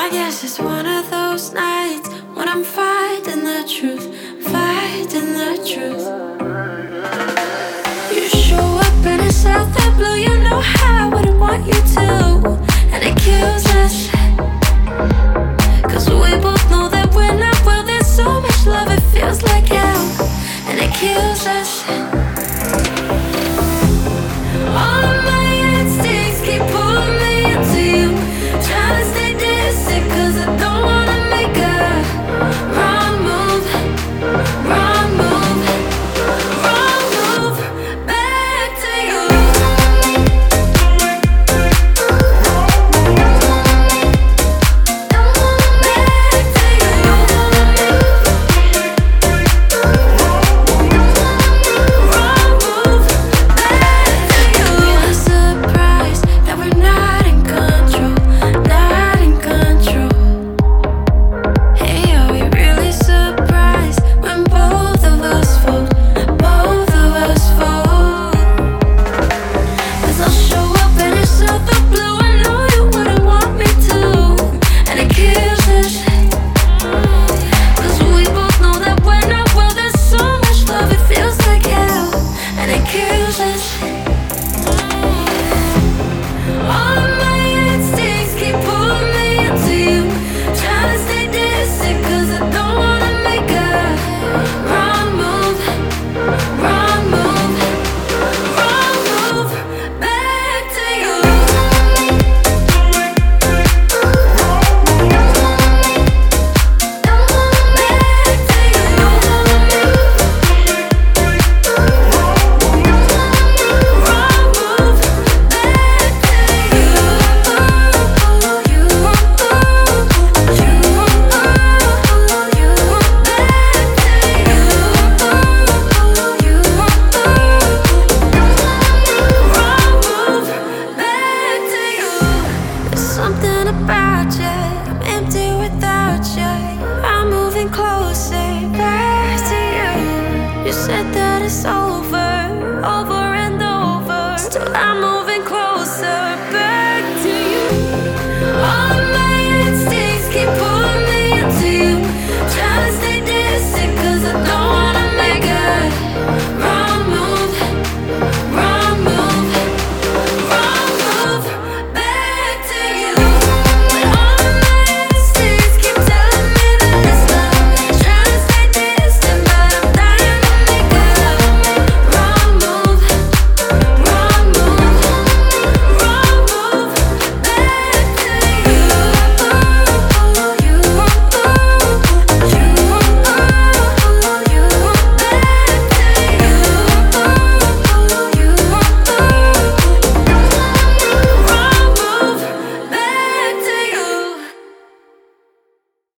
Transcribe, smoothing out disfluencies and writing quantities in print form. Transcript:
I guess it's one of those nights when I'm fighting the truth, fighting the truth. You show up and it's out that blue, you know how I wouldn't want you to. And it kills us, 'cause we both know that we're not well. There's so much love, it feels like hell. And it kills us. All of my instincts keep pulling me into you, trying to stay distant 'cause I don't wanna make a wrong move, wrong move, wrong move. Back to you. Back to you. Wrong move. Back to you. You're surprised that we're not in control, not in control. Hey, are we really surprised when both of us fold, both of us fold? 'Cause I'll show up and it's out the blue. I know you wouldn't want me to, and it kills us. 'Cause we both know that we're not well. There's so much love, it feels like hell, and it kills us. All of my instincts keep pulling me into you, trying to stay distant 'cause I don't wanna make a wrong move, wrong move, wrong move. Back to you. Back to you. Wrong move. Back to you. You. There's something about you, I'm empty without you. I'm moving closer, back to you. You said that it's over, over and over. Still I'm moving closer.